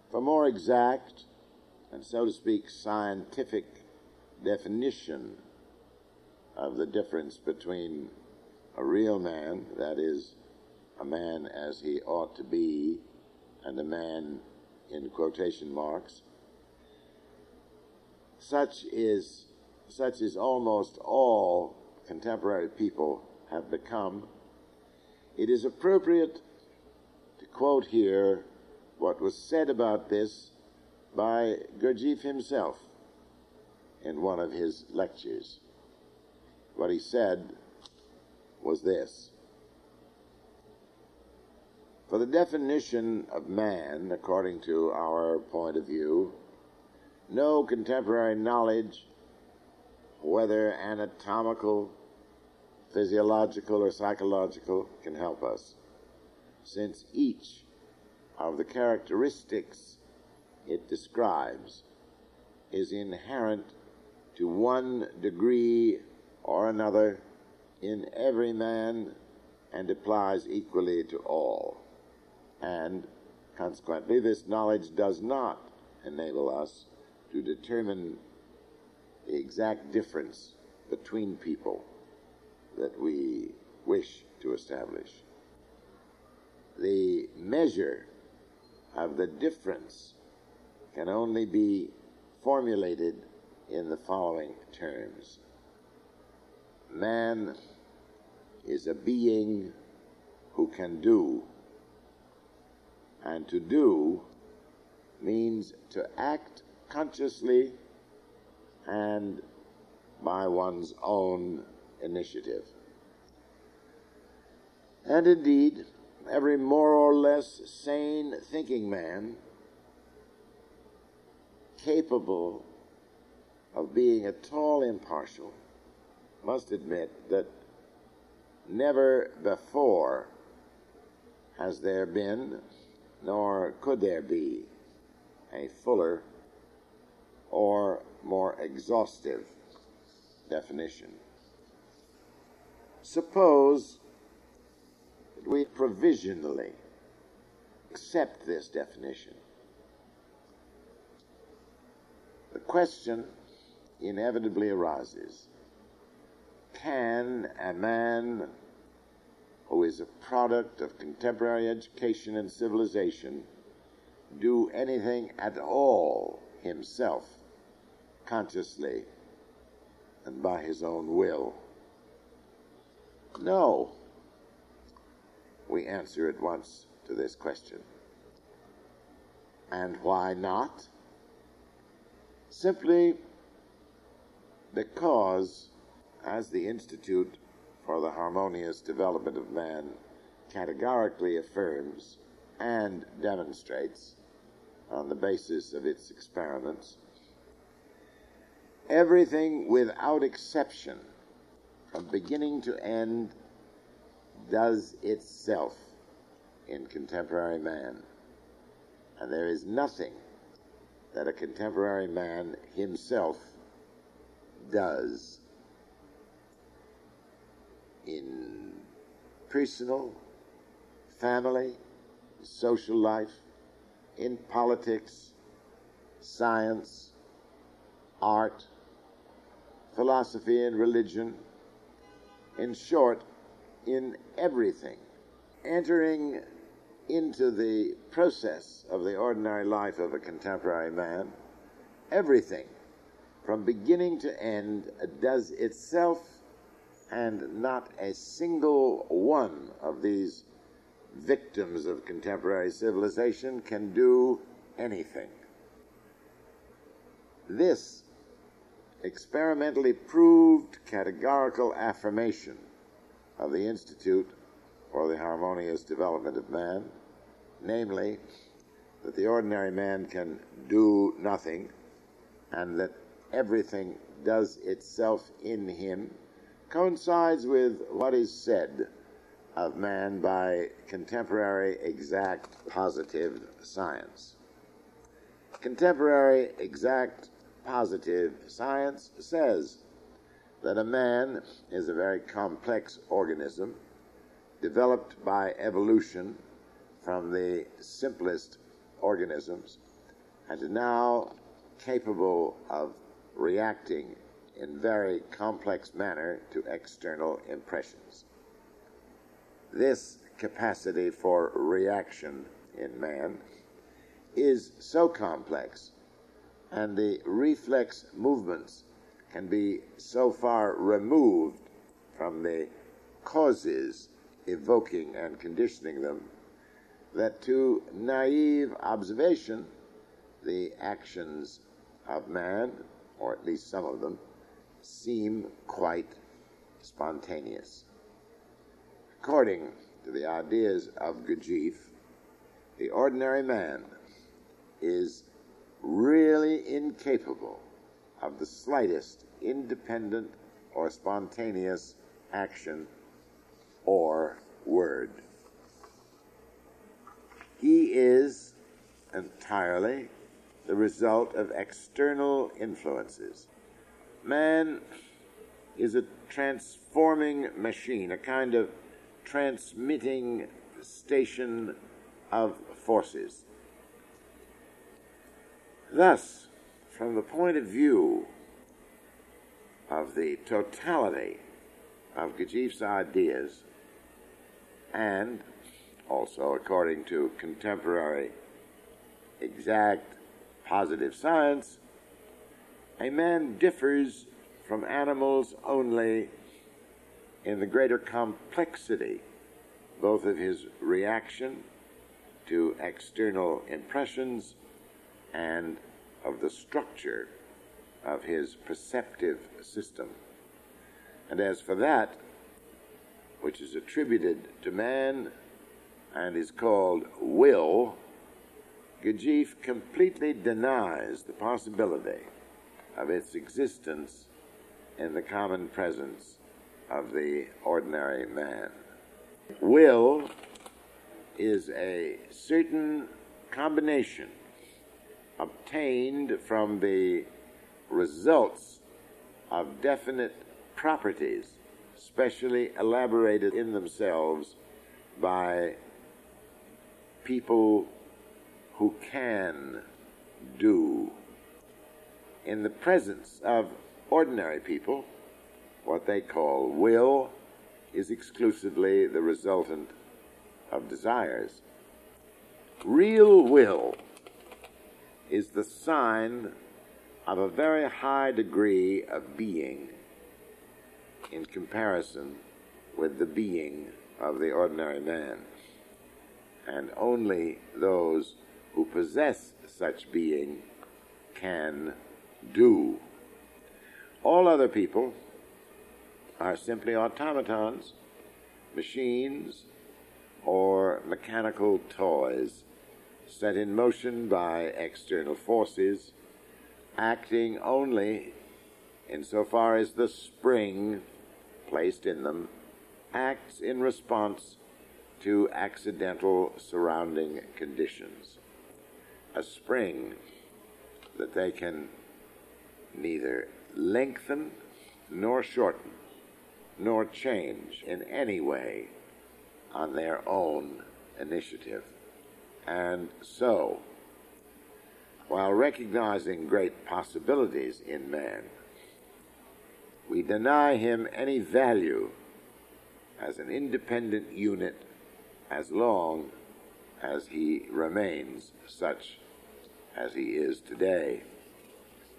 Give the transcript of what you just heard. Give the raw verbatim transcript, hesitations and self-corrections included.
For more exact and, so to speak, scientific definition of the difference between a real man, that is, a man as he ought to be, and a man in quotation marks, such is, such is almost all contemporary people have become, it is appropriate to quote here what was said about this by Gurdjieff himself in one of his lectures. What he said was this: for the definition of man, according to our point of view, no contemporary knowledge, whether anatomical, physiological, or psychological, can help us, since each of the characteristics it describes is inherent to one degree or another in every man and applies equally to all. And consequently, this knowledge does not enable us to determine the exact difference between people that we wish to establish. The measure of the difference can only be formulated in the following terms. Man is a being who can do, and to do means to act consciously and by one's own initiative. And indeed, every more or less sane thinking man capable of being at all impartial must admit that never before has there been, nor could there be, a fuller or more exhaustive definition. Suppose that we provisionally accept this definition. The question inevitably arises: can a man who is a product of contemporary education and civilization do anything at all himself, consciously and by his own will? No. We answer at once to this question. And why not? Simply because, as the Institute for the Harmonious Development of Man categorically affirms and demonstrates on the basis of its experiments, everything without exception, from beginning to end, does itself in contemporary man. And there is nothing that a contemporary man himself does in personal, family, social life, in politics, science, art, philosophy and religion, in short, in everything, entering into the process of the ordinary life of a contemporary man, everything from beginning to end does itself, and not a single one of these victims of contemporary civilization can do anything. This experimentally proved categorical affirmation of the Institute for the Harmonious Development of Man, namely, that the ordinary man can do nothing, and that everything does itself in him, coincides with what is said of man by contemporary exact positive science. Contemporary exact positive science says that a man is a very complex organism developed by evolution from the simplest organisms, and now capable of reacting in very complex manner to external impressions. This capacity for reaction in man is so complex, and the reflex movements can be so far removed from the causes evoking and conditioning them, that to naive observation, the actions of man, or at least some of them, seem quite spontaneous. According to the ideas of Gurdjieff, the ordinary man is really incapable of the slightest independent or spontaneous action or word. He is entirely the result of external influences. Man is a transforming machine, a kind of transmitting station of forces. Thus, from the point of view of the totality of Gurdjieff's ideas, and also according to contemporary exact positive science, a man differs from animals only in the greater complexity both of his reaction to external impressions and of the structure of his perceptive system. And as for that which is attributed to man and is called will, Gurdjieff completely denies the possibility of its existence in the common presence of the ordinary man. Will is a certain combination obtained from the results of definite properties, specially elaborated in themselves by people who can do. In the presence of ordinary people, what they call will is exclusively the resultant of desires. Real will is the sign of a very high degree of being in comparison with the being of the ordinary man. And only those who possess such being can do. All other people are simply automatons, machines, or mechanical toys set in motion by external forces, acting only insofar as the spring placed in them acts in response to accidental surrounding conditions. A spring that they can neither lengthen nor shorten nor change in any way on their own initiative. And so, while recognizing great possibilities in man, we deny him any value as an independent unit as long as he remains such as he is today.